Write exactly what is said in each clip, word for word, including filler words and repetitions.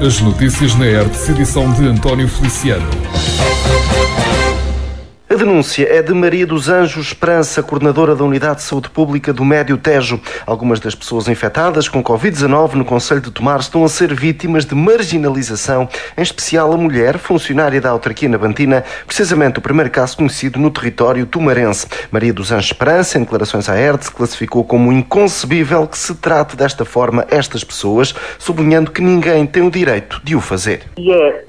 As notícias na R T S, edição de António Feliciano. A denúncia é de Maria dos Anjos Esperança, coordenadora da Unidade de Saúde Pública do Médio Tejo. Algumas das pessoas infectadas com covid dezanove no concelho de Tomar estão a ser vítimas de marginalização, em especial a mulher, funcionária da autarquia nabantina, precisamente o primeiro caso conhecido no território tomarense. Maria dos Anjos Esperança, em declarações à R T S, classificou como inconcebível que se trate desta forma estas pessoas, sublinhando que ninguém tem o direito de o fazer. E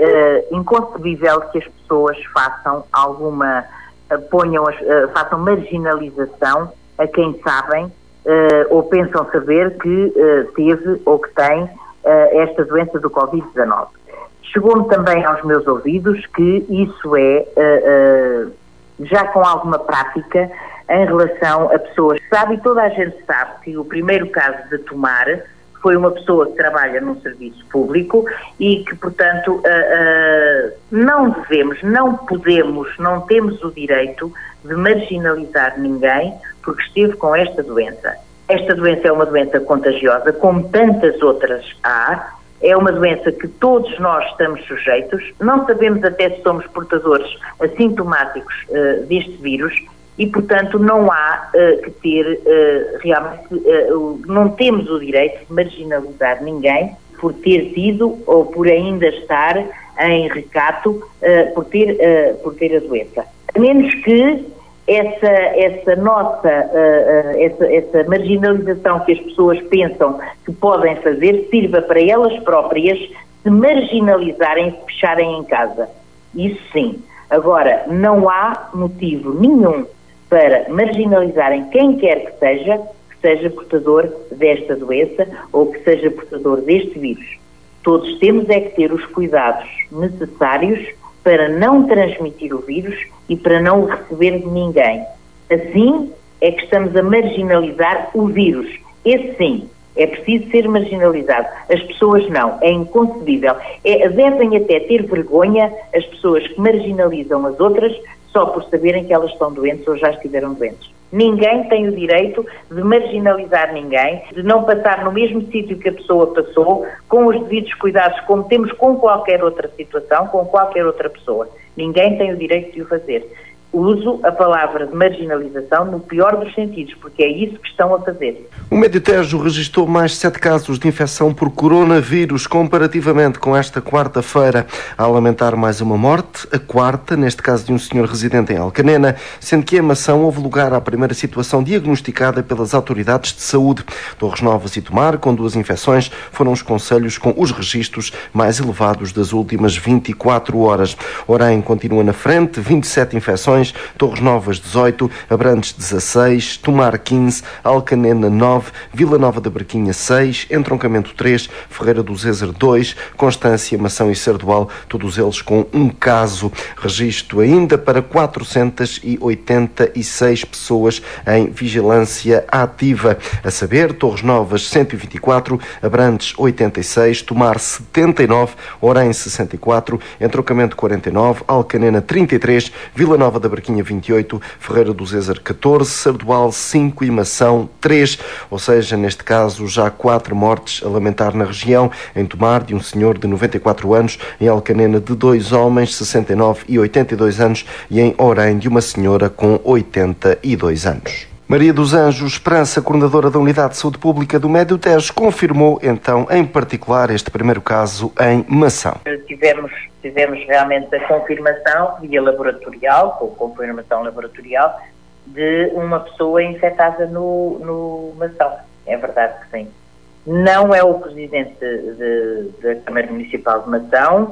é uh, inconcebível que as pessoas façam alguma, uh, ponham, as, uh, façam marginalização a quem sabem uh, ou pensam saber que uh, teve ou que tem uh, esta doença do covid dezanove. Chegou-me também aos meus ouvidos que isso é uh, uh, já com alguma prática em relação a pessoas que sabem, e toda a gente sabe que o primeiro caso de Tomar foi uma pessoa que trabalha num serviço público e que, portanto, uh, uh, não devemos, não podemos, não temos o direito de marginalizar ninguém porque esteve com esta doença. Esta doença é uma doença contagiosa, como tantas outras há, é uma doença que todos nós estamos sujeitos, não sabemos até se somos portadores assintomáticos uh, deste vírus, e, portanto, não há uh, que ter, uh, realmente, uh, não temos o direito de marginalizar ninguém por ter tido ou por ainda estar em recato uh, por, ter, uh, por ter a doença. A menos que essa, essa nossa, uh, uh, essa, essa marginalização que as pessoas pensam que podem fazer sirva para elas próprias se marginalizarem e se fecharem em casa. Isso sim. Agora, não há motivo nenhum para marginalizarem quem quer que seja, que seja portador desta doença ou que seja portador deste vírus. Todos temos é que ter os cuidados necessários para não transmitir o vírus e para não o receber de ninguém. Assim é que estamos a marginalizar o vírus. Esse sim, é preciso ser marginalizado. As pessoas não, é inconcebível. É, devem até ter vergonha as pessoas que marginalizam as outras só por saberem que elas estão doentes ou já estiveram doentes. Ninguém tem o direito de marginalizar ninguém, de não passar no mesmo sítio que a pessoa passou, com os devidos cuidados, como temos com qualquer outra situação, com qualquer outra pessoa. Ninguém tem o direito de o fazer. Uso a palavra de marginalização no pior dos sentidos, porque é isso que estão a fazer. O Médio Tejo registrou mais sete casos de infecção por coronavírus, comparativamente com esta quarta-feira, a lamentar mais uma morte, a quarta, neste caso de um senhor residente em Alcanena, sendo que em Mação houve lugar à primeira situação diagnosticada pelas autoridades de saúde. Torres Novas e Tomar, com duas infecções, foram os concelhos com os registros mais elevados das últimas vinte e quatro horas. Orem continua na frente, vinte e sete infecções, Torres Novas dezoito, Abrantes dezasseis, Tomar quinze, Alcanena nove, Vila Nova da Barquinha seis, Entroncamento três, Ferreira do Zezer dois, Constância, Mação e Sardual, todos eles com um caso. Registro ainda para quatrocentas e oitenta e seis pessoas em vigilância ativa, a saber, Torres Novas cento e vinte e quatro, Abrantes oitenta e seis, Tomar setenta e nove, Orem sessenta e quatro, Entroncamento quarenta e nove, Alcanena trinta e três, Vila Nova da Barquinha vinte e oito, Ferreira do Zezer catorze, Sardual cinco e Mação três, ou seja, neste caso já quatro mortes a lamentar na região, em Tomar de um senhor de noventa e quatro anos, em Alcanena de dois homens, sessenta e nove e oitenta e dois anos, e em Orem de uma senhora com oitenta e dois anos. Maria dos Anjos Esperança, coordenadora da Unidade de Saúde Pública do Médio Tejo, confirmou então em particular este primeiro caso em Mação. Tivemos, tivemos realmente a confirmação via laboratorial, com confirmação laboratorial, de uma pessoa infectada no, no Mação. É verdade que sim. Não é o presidente de, da Câmara Municipal de Mação, uh,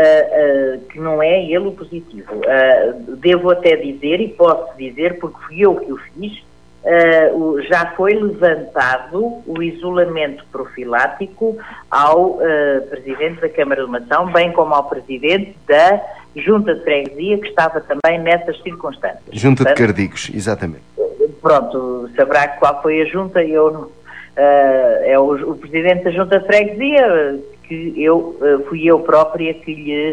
uh, que não é ele o positivo. Uh, devo até dizer, e posso dizer, porque fui eu que o fiz, Uh, já foi levantado o isolamento profilático ao uh, Presidente da Câmara de Mação, bem como ao Presidente da Junta de Freguesia, que estava também nessas circunstâncias. Junta Portanto, de Cardigos, exatamente. Pronto, saberá qual foi a Junta, eu não, uh, é o, o Presidente da Junta de Freguesia, que eu, uh, fui eu própria que lhe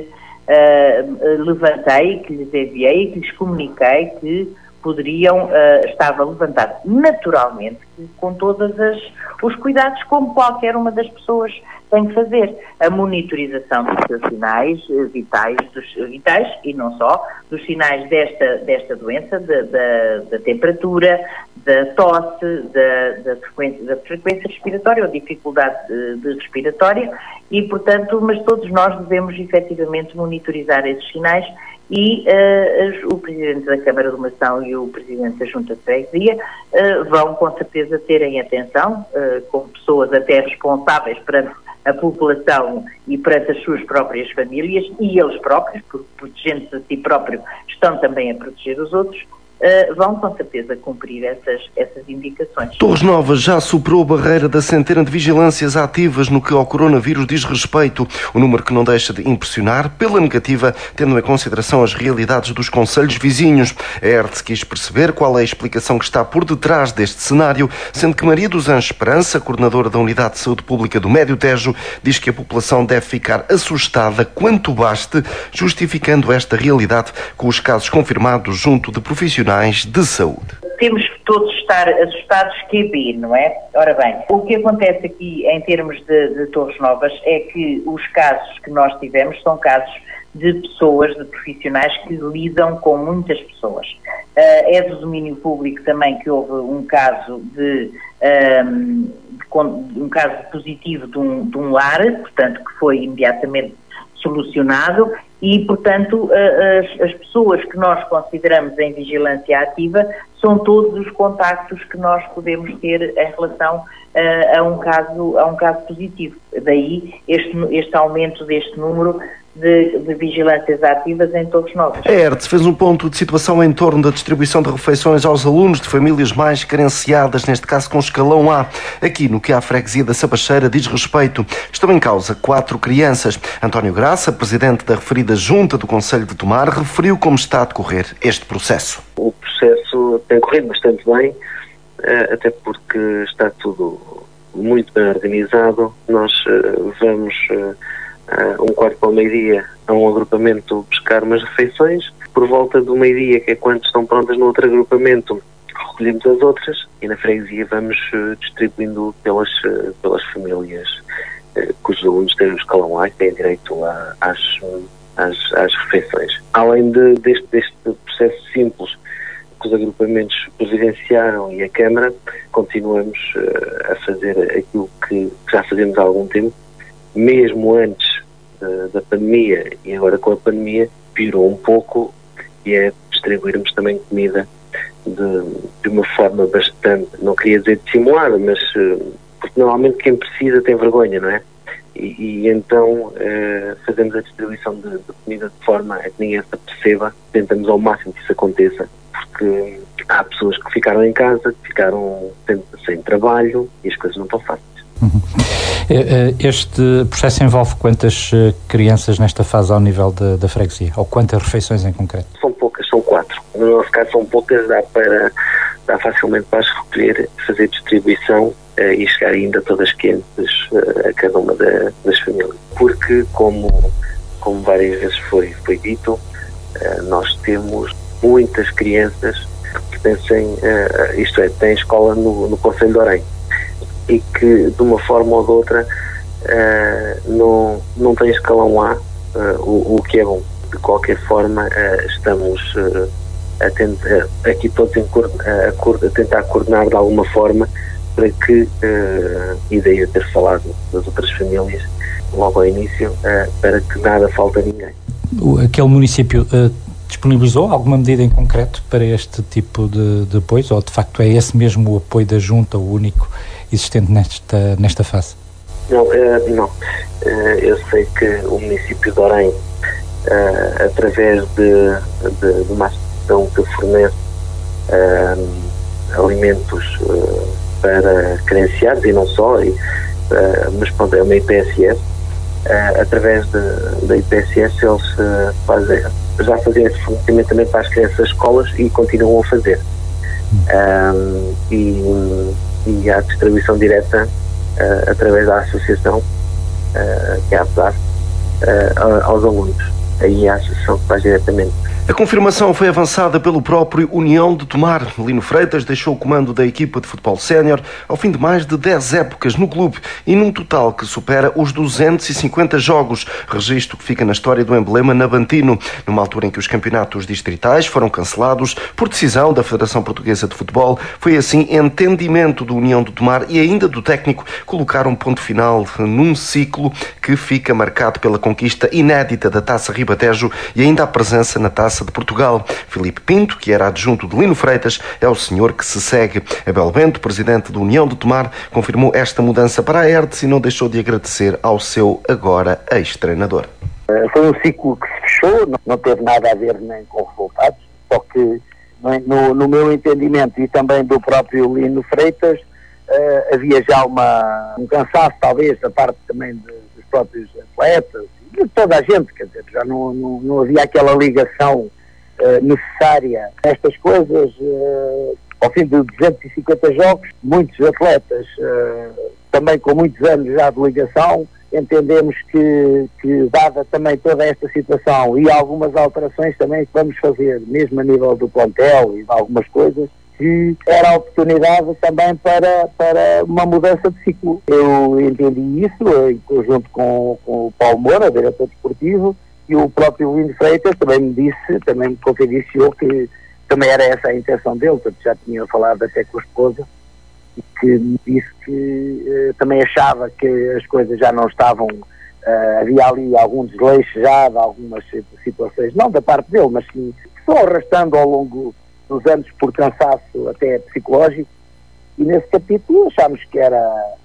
uh, levantei, que lhes enviei, que lhes comuniquei que poderiam, uh, estava levantado naturalmente, com todos os cuidados, como qualquer uma das pessoas tem que fazer a monitorização dos seus sinais vitais, dos, vitais e não só, dos sinais desta, desta doença, da, da, da temperatura, da tosse, da, da, frequência, da frequência respiratória ou dificuldade de, de respiratória e, portanto, mas todos nós devemos efetivamente monitorizar esses sinais e uh, o Presidente da Câmara de Mação e o Presidente da Junta de Freguesia uh, vão com certeza terem atenção, uh, como pessoas até responsáveis perante a população e perante as suas próprias famílias e eles próprios, porque protegendo-se a si próprio estão também a proteger os outros, Uh, vão com certeza cumprir essas, essas indicações. Torres Novas já superou a barreira da centena de vigilâncias ativas no que ao coronavírus diz respeito, o número que não deixa de impressionar pela negativa, tendo em consideração as realidades dos concelhos vizinhos. A E R T quis perceber qual é a explicação que está por detrás deste cenário, sendo que Maria dos Anjos Esperança, coordenadora da Unidade de Saúde Pública do Médio Tejo, diz que a população deve ficar assustada quanto baste, justificando esta realidade com os casos confirmados junto de profissionais de saúde. Temos que todos estar assustados que B, não é? Ora bem, o que acontece aqui em termos de, de Torres Novas é que os casos que nós tivemos são casos de pessoas, de profissionais que lidam com muitas pessoas. Uh, é do domínio público também que houve um caso de, um, de um caso positivo de um, de um lar, portanto que foi imediatamente solucionado e, portanto, as, as pessoas que nós consideramos em vigilância ativa são todos os contactos que nós podemos ter em relação uh, a, um caso, a um caso positivo. Daí este, este aumento deste número de, de vigilâncias ativas em Torres Novas. A E R T fez um ponto de situação em torno da distribuição de refeições aos alunos de famílias mais carenciadas, neste caso com escalão A. Aqui, no que à freguesia da Sabacheira diz respeito, estão em causa quatro crianças. António Graça, presidente da referida Junta do Concelho de Tomar, referiu como está a decorrer este processo. O processo tem corrido bastante bem, até porque está tudo muito bem organizado. Nós vamos um quarto para o meio-dia a um agrupamento buscar umas refeições. Por volta do meio-dia, que é quando estão prontas no outro agrupamento, recolhemos as outras e na freguesia vamos distribuindo pelas, pelas famílias cujos alunos têm o escalão A e têm direito a, às, às, às refeições. Além de, deste, deste processo simples que os agrupamentos providenciaram e a Câmara, continuamos uh, a fazer aquilo que já fazemos há algum tempo, mesmo antes uh, da pandemia e agora com a pandemia, piorou um pouco, e é distribuirmos também comida de, de uma forma bastante, não queria dizer dissimulada, mas uh, porque normalmente quem precisa tem vergonha, não é? E, e então uh, fazemos a distribuição de, de comida de forma a que ninguém se aperceba, tentamos ao máximo que isso aconteça, porque há pessoas que ficaram em casa, que ficaram sem, sem trabalho e as coisas não estão fáceis. Uhum. Este processo envolve quantas crianças nesta fase ao nível da, da freguesia? Ou quantas refeições em concreto? São poucas, são quatro. No nosso caso são poucas, dá, para, dá facilmente para as recolher, fazer distribuição uh, e chegar ainda todas quentes uh, a cada uma da, das famílias. Porque, como, como várias vezes foi, foi dito, uh, nós temos muitas crianças que pertencem, uh, isto é, têm escola no, no Concelho de Orém e que de uma forma ou de outra uh, não, não têm escalão A, uh, o, o que é bom. De qualquer forma, uh, estamos uh, a tentar, aqui todos em, a, a, a tentar coordenar de alguma forma para que, uh, e daí eu ter falado das outras famílias logo ao início, uh, para que nada falte a ninguém. Aquele município uh, disponibilizou alguma medida em concreto para este tipo de, de apoio, ou de facto é esse mesmo o apoio da Junta, o único existente nesta, nesta fase? Não, uh, não. Uh, eu sei que o município de Orém, uh, através de, de, de uma associação que fornece uh, alimentos uh, para carenciados e não só, e, uh, mas pronto, é uma I P S S, uh, através de, da I P S S eles uh, fazem, já faziam esse fornecimento também para as crianças das escolas e continuam a fazer. Um, e, e há distribuição direta uh, através da associação, uh, que é a P S A S, uh, aos alunos. Aí a associação que faz diretamente A confirmação foi avançada pelo próprio União de Tomar. Lino Freitas deixou o comando da equipa de futebol sénior ao fim de mais de dez épocas no clube e num total que supera os duzentos e cinquenta jogos, registro que fica na história do emblema navantino, numa altura em que os campeonatos distritais foram cancelados por decisão da Federação Portuguesa de Futebol. Foi assim entendimento do União de Tomar e ainda do técnico colocar um ponto final num ciclo que fica marcado pela conquista inédita da Taça Ribatejo e ainda a presença na Taça de Portugal. Filipe Pinto, que era adjunto de Lino Freitas, é o senhor que se segue. Abel Bento, presidente da União de Tomar, confirmou esta mudança para a Hertz e não deixou de agradecer ao seu agora ex-treinador. Foi um ciclo que se fechou, não teve nada a ver nem com resultados, só que no, no meu entendimento e também do próprio Lino Freitas, uh, havia já uma, um cansaço talvez da parte também de, dos próprios atletas, de toda a gente, quer dizer, já não, não, não havia aquela ligação uh, necessária a estas coisas. Uh, ao fim de duzentos e cinquenta jogos, muitos atletas, uh, também com muitos anos já de ligação, entendemos que, que, dada também toda esta situação e algumas alterações também que vamos fazer, mesmo a nível do plantel e de algumas coisas, que era a oportunidade também para, para uma mudança de ciclo. Eu entendi isso em conjunto com, com o Paulo Moura, diretor desportivo, e o próprio Lino Freitas também me disse, também me confidenciou que também era essa a intenção dele, porque já tinha falado até com a esposa, e que me disse que eh, também achava que as coisas já não estavam, eh, havia ali algum desleixo já de algumas situações, não da parte dele, mas sim só arrastando ao longo dos anos por cansaço até psicológico, e nesse capítulo achámos que era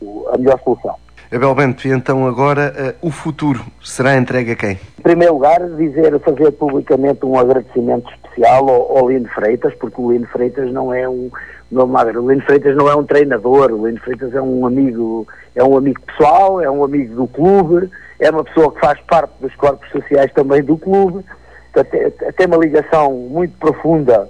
a melhor solução. Abel Bento, e então agora uh, o futuro será entregue a quem? Em primeiro lugar, dizer, fazer publicamente um agradecimento especial ao, ao Lino Freitas, porque o Lino Freitas não é um não, o Lino Freitas não é um treinador, o Lino Freitas é um amigo, é um amigo pessoal, é um amigo do clube, é uma pessoa que faz parte dos corpos sociais também do clube, tem uma ligação muito profunda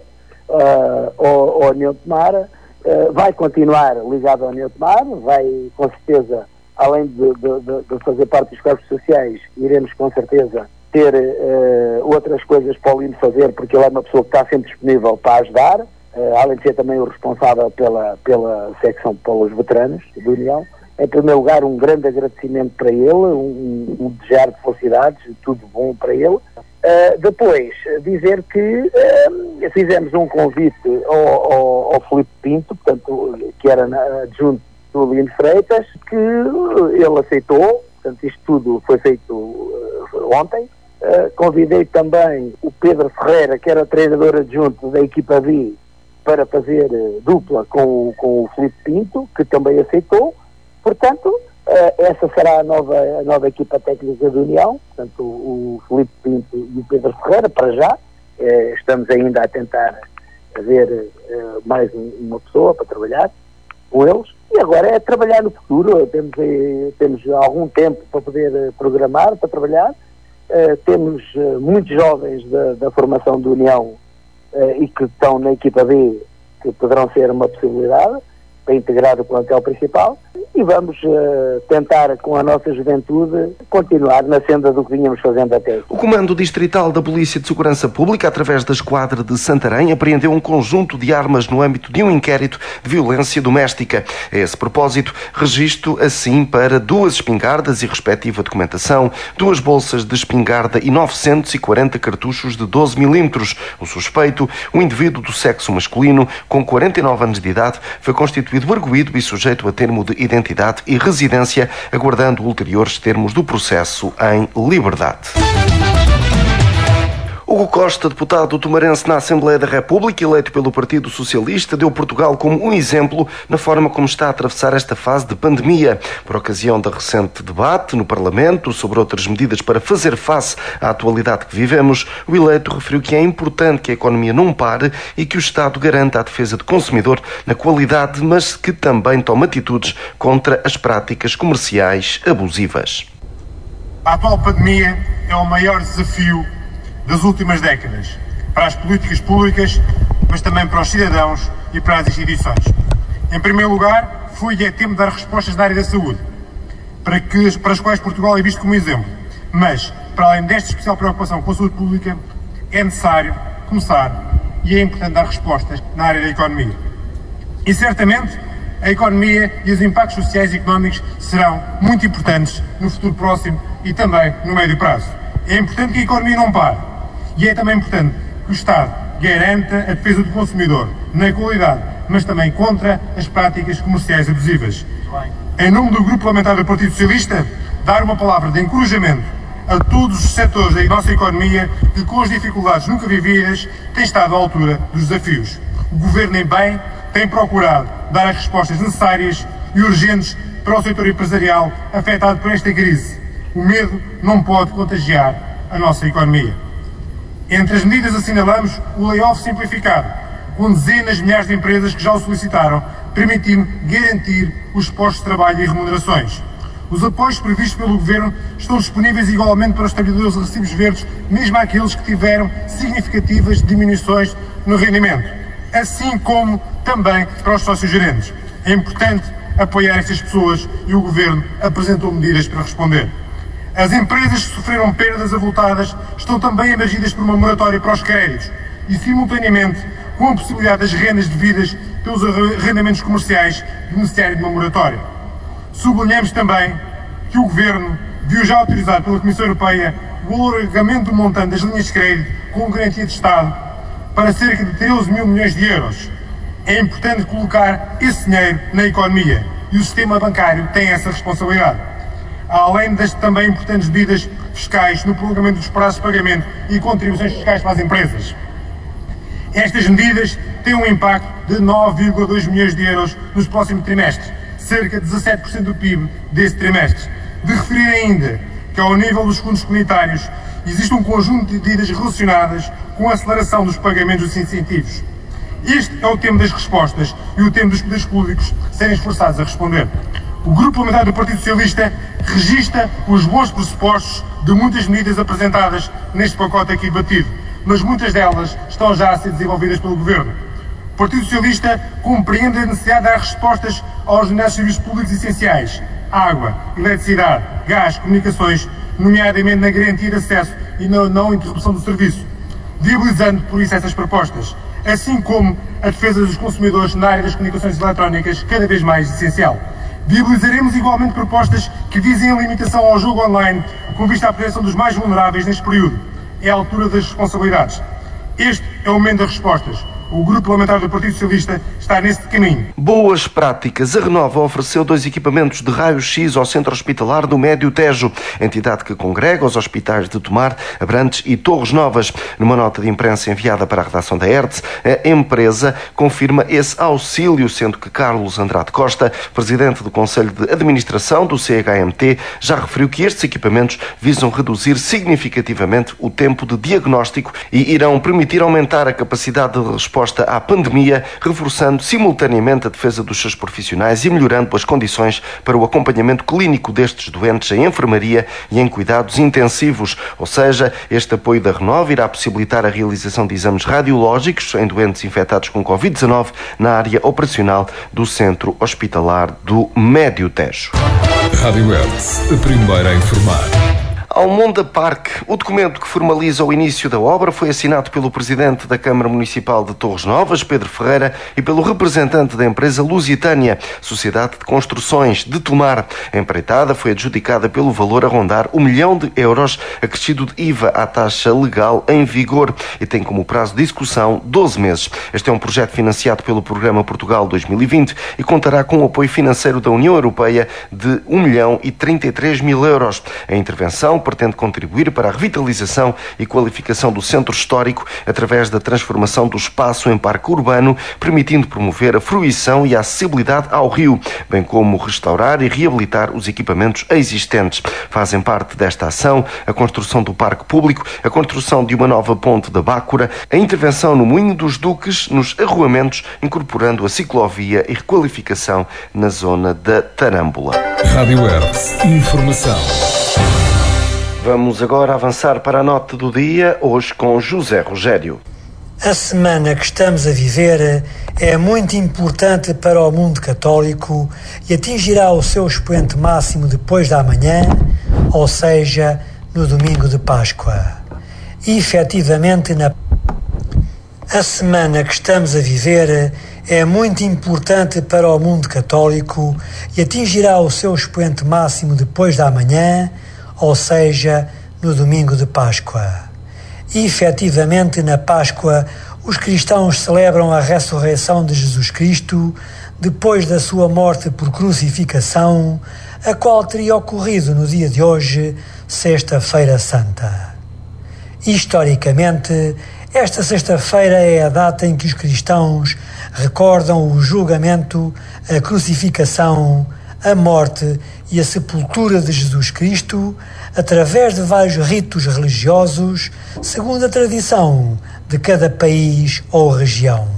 Uh, ao, ao União de Tomar, uh, vai continuar ligado ao União de Tomar, vai com certeza, além de, de, de fazer parte dos corpos sociais, iremos com certeza ter uh, outras coisas para o Lino fazer, porque ele é uma pessoa que está sempre disponível para ajudar, uh, além de ser também o responsável pela, pela secção pelos veteranos da União. Em primeiro lugar, um grande agradecimento para ele, um, um desejar de felicidades, tudo bom para ele. Uh, depois, dizer que uh, fizemos um convite ao, ao, ao Filipe Pinto, portanto, que era adjunto do Lino Freitas, que ele aceitou, portanto, isto tudo foi feito uh, ontem. Uh, convidei também o Pedro Ferreira, que era treinador adjunto da equipa B, para fazer uh, dupla com, com o Filipe Pinto, que também aceitou. Portanto, uh, essa será a nova, a nova equipa técnica da União, portanto, o, o Filipe Pinto e o Pedro Ferreira, para já. Uh, estamos ainda a tentar ver uh, mais um, uma pessoa para trabalhar com eles. E agora é trabalhar no futuro. Temos, eh, temos algum tempo para poder uh, programar, para trabalhar. Uh, temos uh, muitos jovens da, da formação da União uh, e que estão na equipa B, que poderão ser uma possibilidade para integrar o plantel principal, e vamos uh, tentar, com a nossa juventude, continuar na senda do que vinhamos fazendo até aqui. O Comando Distrital da Polícia de Segurança Pública, através da Esquadra de Santarém, apreendeu um conjunto de armas no âmbito de um inquérito de violência doméstica. A esse propósito, registro assim para duas espingardas e respectiva documentação, duas bolsas de espingarda e novecentos e quarenta cartuchos de doze milímetros. O suspeito, um indivíduo do sexo masculino, com quarenta e nove anos de idade, foi constituído arguido e sujeito a termo de identidade e residência, aguardando ulteriores termos do processo em liberdade. Hugo Costa, deputado tomarense na Assembleia da República, eleito pelo Partido Socialista, deu Portugal como um exemplo na forma como está a atravessar esta fase de pandemia. Por ocasião da recente debate no Parlamento sobre outras medidas para fazer face à atualidade que vivemos, o eleito referiu que é importante que a economia não pare e que o Estado garanta a defesa do consumidor na qualidade, mas que também tome atitudes contra as práticas comerciais abusivas. A atual pandemia é o maior desafio das últimas décadas, para as políticas públicas, mas também para os cidadãos e para as instituições. Em primeiro lugar, foi e é tempo de dar respostas na área da saúde, para, que, para as quais Portugal é visto como exemplo. Mas, para além desta especial preocupação com a saúde pública, É necessário começar e é importante dar respostas na área da economia. E certamente a economia e os impactos sociais e económicos serão muito importantes no futuro próximo e também no médio prazo. É importante que a economia não pare e é também importante que o Estado garanta a defesa do consumidor na qualidade, mas também contra as práticas comerciais abusivas. Em nome do Grupo Parlamentar do Partido Socialista, dar uma palavra de encorajamento a todos os setores da nossa economia que, com as dificuldades nunca vividas, têm estado à altura dos desafios. O Governo, em bem, tem procurado dar as respostas necessárias e urgentes para o setor empresarial afetado por esta crise. O medo não pode contagiar a nossa economia. Entre as medidas assinalamos o layoff simplificado, com dezenas de milhares de empresas que já o solicitaram, permitindo garantir os postos de trabalho e remunerações. Os apoios previstos pelo Governo estão disponíveis igualmente para os trabalhadores de recibos verdes, mesmo aqueles que tiveram significativas diminuições no rendimento, assim como também para os sócios-gerentes. É importante apoiar estas pessoas e o Governo apresentou medidas para responder. As empresas que sofreram perdas avultadas estão também abrangidas por uma moratória para os créditos e, simultaneamente, com a possibilidade das rendas devidas pelos arrendamentos comerciais, beneficiarem de uma moratória. Sublinhamos também que o Governo viu já autorizar pela Comissão Europeia o alargamento do montante das linhas de crédito com garantia de Estado para cerca de treze mil milhões de euros. É importante colocar esse dinheiro na economia e o sistema bancário tem essa responsabilidade. Além das também importantes medidas fiscais no prolongamento dos prazos de pagamento e contribuições fiscais para as empresas. Estas medidas têm um impacto de nove vírgula dois milhões de euros nos próximos trimestres, cerca de dezassete por cento do P I B desse trimestre. De referir ainda que, ao nível dos fundos comunitários, existe um conjunto de medidas relacionadas com a aceleração dos pagamentos dos incentivos. Este é o tema das respostas e o tema dos poderes públicos serem esforçados a responder. O Grupo Parlamentar do Partido Socialista registra os bons pressupostos de muitas medidas apresentadas neste pacote aqui debatido, mas muitas delas estão já a ser desenvolvidas pelo Governo. O Partido Socialista compreende a necessidade de dar respostas aos nossos serviços públicos essenciais: água, eletricidade, gás, comunicações, nomeadamente na garantia de acesso e na não interrupção do serviço, viabilizando por isso essas propostas, assim como a defesa dos consumidores na área das comunicações eletrónicas, cada vez mais essencial. Viabilizaremos igualmente propostas que visem a limitação ao jogo online, com vista à proteção dos mais vulneráveis neste período. É a altura das responsabilidades. Este é o momento das respostas. O Grupo Parlamentar do Partido Socialista está nesse caminho. Boas práticas. A Renova ofereceu dois equipamentos de raio-x ao Centro Hospitalar do Médio Tejo, entidade que congrega os hospitais de Tomar, Abrantes e Torres Novas. Numa nota de imprensa enviada para a redação da E R T S, a empresa confirma esse auxílio, sendo que Carlos Andrade Costa, presidente do Conselho de Administração do C H M T, já referiu que estes equipamentos visam reduzir significativamente o tempo de diagnóstico e irão permitir aumentar a capacidade de resposta à pandemia, reforçando simultaneamente a defesa dos seus profissionais e melhorando as condições para o acompanhamento clínico destes doentes em enfermaria e em cuidados intensivos. Ou seja, este apoio da Renova irá possibilitar a realização de exames radiológicos em doentes infectados com covid dezanove na área operacional do Centro Hospitalar do Médio Tejo. Rádio E R T S, a primeira a informar. Almonda Parque. O documento que formaliza o início da obra foi assinado pelo presidente da Câmara Municipal de Torres Novas, Pedro Ferreira, e pelo representante da empresa Lusitânia, Sociedade de Construções de Tomar. A empreitada foi adjudicada pelo valor a rondar um milhão de euros, acrescido de I V A à taxa legal em vigor, e tem como prazo de execução doze meses. Este é um projeto financiado pelo Programa Portugal dois mil e vinte e contará com o apoio financeiro da União Europeia de um milhão e trinta e três mil euros. A intervenção pretende contribuir para a revitalização e qualificação do centro histórico através da transformação do espaço em parque urbano, permitindo promover a fruição e a acessibilidade ao rio, bem como restaurar e reabilitar os equipamentos existentes. Fazem parte desta ação a construção do parque público, a construção de uma nova ponte da Bácora, a intervenção no Moinho dos Duques, nos arruamentos, incorporando a ciclovia e requalificação na zona da Tarâmbula. Rádio E R T S, informação. Vamos agora avançar para a nota do dia, hoje com José Rogério. A semana que estamos a viver é muito importante para o mundo católico e atingirá o seu expoente máximo depois da manhã, ou seja, no domingo de Páscoa. efetivamente, na... a semana que estamos a viver é muito importante para o mundo católico e atingirá o seu expoente máximo depois da manhã, ou seja, no domingo de Páscoa. E, efetivamente, na Páscoa, os cristãos celebram a ressurreição de Jesus Cristo depois da sua morte por crucificação, a qual teria ocorrido no dia de hoje, Sexta-feira Santa. Historicamente, esta sexta-feira é a data em que os cristãos recordam o julgamento, a crucificação, a morte e a sepultura de Jesus Cristo através de vários ritos religiosos, segundo a tradição de cada país ou região.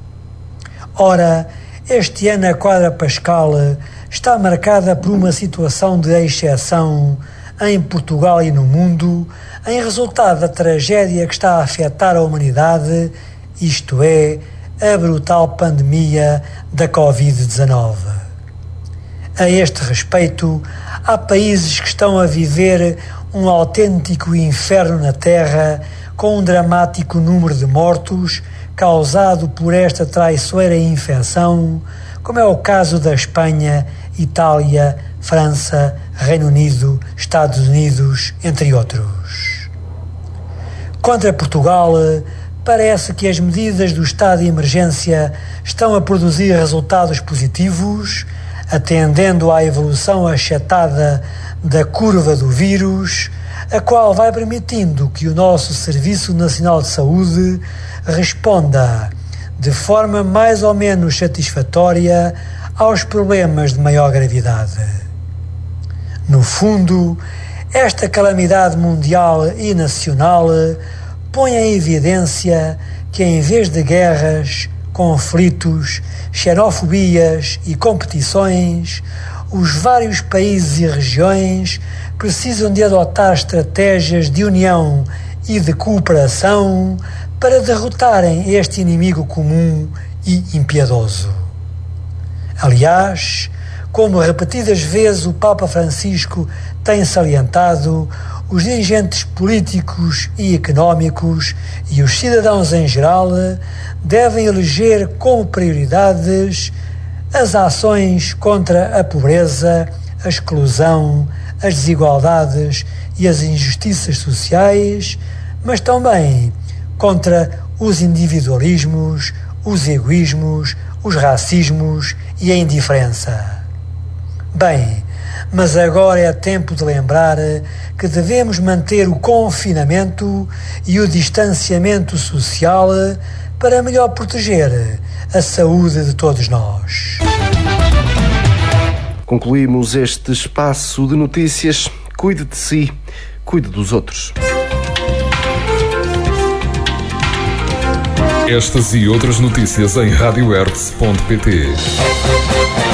Ora, este ano a quadra pascal está marcada por uma situação de exceção em Portugal e no mundo, em resultado da tragédia que está a afetar a humanidade, isto é, a brutal pandemia da covid dezenove. A este respeito, há países que estão a viver um autêntico inferno na Terra, com um dramático número de mortos causado por esta traiçoeira infecção, como é o caso da Espanha, Itália, França, Reino Unido, Estados Unidos, entre outros. Contra Portugal, parece que as medidas do estado de emergência estão a produzir resultados positivos, atendendo à evolução achatada da curva do vírus, a qual vai permitindo que o nosso Serviço Nacional de Saúde responda de forma mais ou menos satisfatória aos problemas de maior gravidade. No fundo, esta calamidade mundial e nacional põe em evidência que, em vez de guerras, conflitos, xenofobias e competições, os vários países e regiões precisam de adotar estratégias de união e de cooperação para derrotarem este inimigo comum e impiedoso. Aliás, como repetidas vezes o Papa Francisco tem salientado, os dirigentes políticos e económicos e os cidadãos em geral devem eleger como prioridades as ações contra a pobreza, a exclusão, as desigualdades e as injustiças sociais, mas também contra os individualismos, os egoísmos, os racismos e a indiferença. Bem, mas agora é tempo de lembrar que devemos manter o confinamento e o distanciamento social para melhor proteger a saúde de todos nós. Concluímos este espaço de notícias. Cuide de si, cuide dos outros. Estas e outras notícias em rádio hertz ponto pt.